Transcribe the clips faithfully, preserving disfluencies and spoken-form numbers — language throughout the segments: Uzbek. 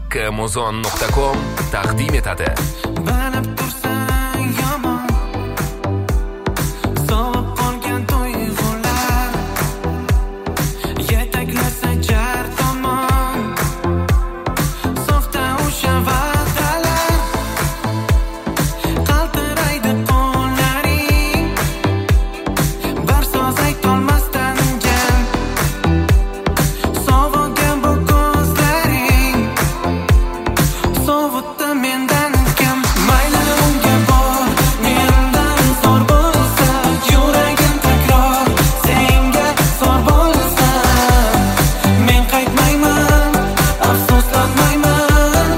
Amazon nuqta com taqdim etadi. Bilib tursan yomon, sovib qolgan tuyg'ular yetaklasa jar tomon, softa o'sha va'dalar qaltiraydi qo'llaring, bir so'z aytolmasdan jam sovigan bu ko'zlaring sovutdi mendan kam. Mayli unga bor, mendan zo'r bo'lsa, yuragim takror senga zo'r bo'lsa, men qaytmayman, afsuslanmayman,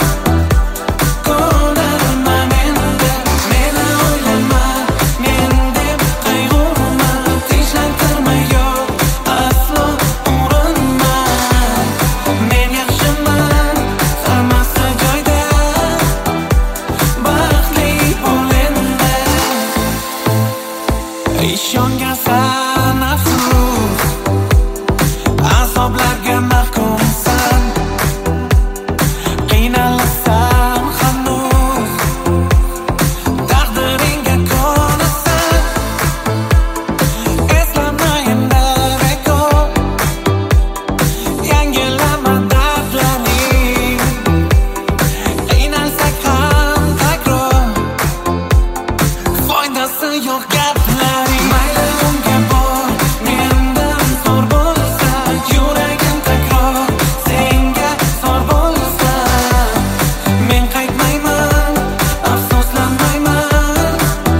ko'narman endi. Meni o'ylama, men deb qayg'urma, tinchlantirma, yo'q aslo urinma. Men yaxshiman, hammasi joyda, baxtli bo'l endi. Ishongansan afsus, azoblarga mahkumsan, qiynalasan hanuz, taqdiringga ko'nasan. Eslama endi bekor, yangilama dardlaring, qiynalsak ham takror, foydasi yo'q gaplaring. Mayli unga bor, mendan zo'r bo'lsa, yuragim takror senga zo'r bo'lsa, men qaytmayman, afsuslanmayman,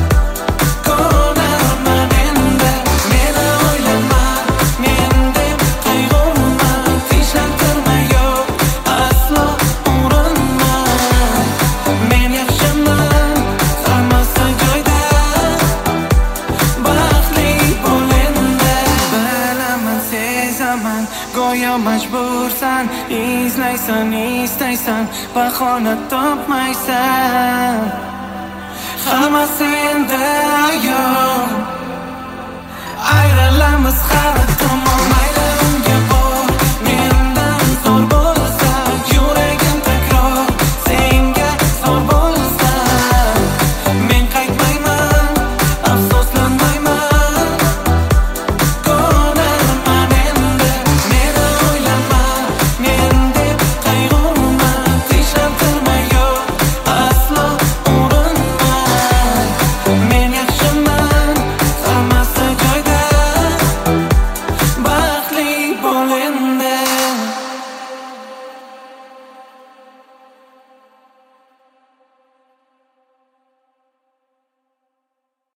ko'narman endi. Meni o'ylama, men deb qayg'urma, tinchlantirma, yo'q aslo urinma. Men yaxshiman, hammasi joyda, baxtli bo'l endi. Bilaman, sezaman, go'yo majbursan, izlaysan, istaysan, bahona topmaysan. Hammasi endi ayon, ayrilamiz har tomon.